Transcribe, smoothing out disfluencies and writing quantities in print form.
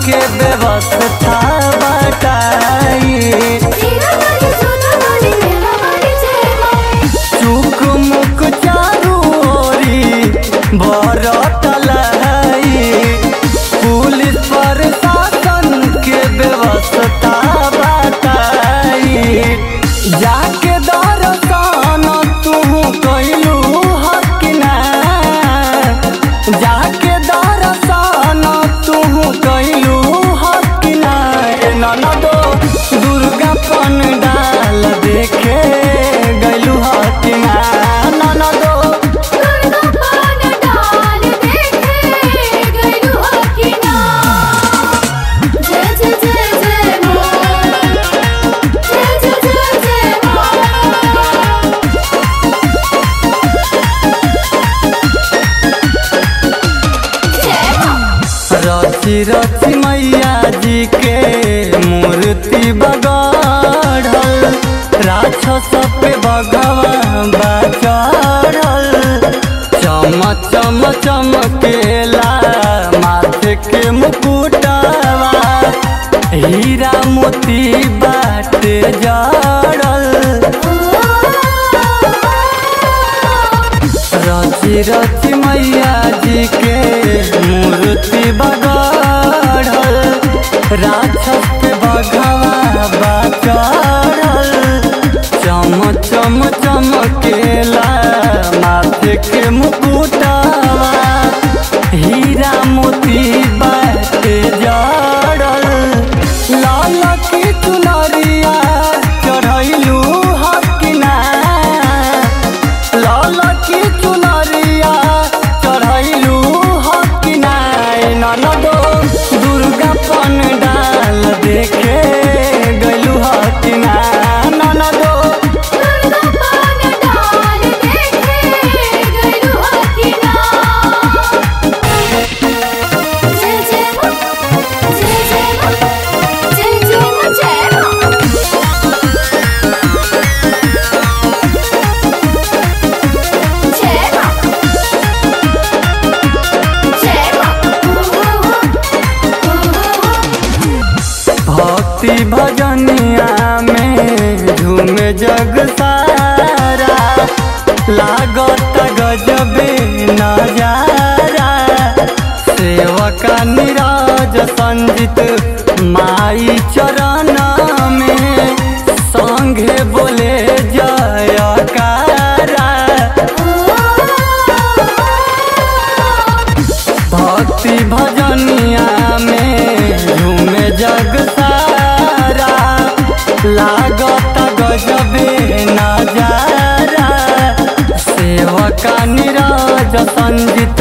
के व्यवस्था बताई। चुक मुक चारू ओरी भरत लाई, पुलिस प्रशासन के व्यवस्था बताई। जाके दर्शन तू कैलू हक ना, जाके दर्शन तू कैलू हक ना। ननदो दुर्गा पंडाल देखे गैलू हक ना, ननदो रची रची मैया जी के मूर्ति बगड़ल, राक्षस पे भगवान चढ़ल। चम चम चमकेला माथे के मुकुटवा, हीरा मोती बाटे जड़ल। रची रची मैया जी के मूर्ति बगड़ल, राक्षस पे भगवा चढ़ल। चम चम चमकेला माथे के मुकुटवा, हीरा मोती बाटे जड़ल। लाल की चुनरिया चढ़ैलू हक ना, लाल की चुनरिया चढ़ैलू हक ना। ननदो दुर्गा पंडाल देखे गैलू हक ना, ननदो भक्ति भजनिया में झूमे जग सारा, लागत गजबे नजारा। सेवका नीरज संजित माई चरण में, संगे बोले जयकारा। भक्ति भजनिया में झूमे जग सारा, लागत गजबे नजारा। सेवका नीरज संजित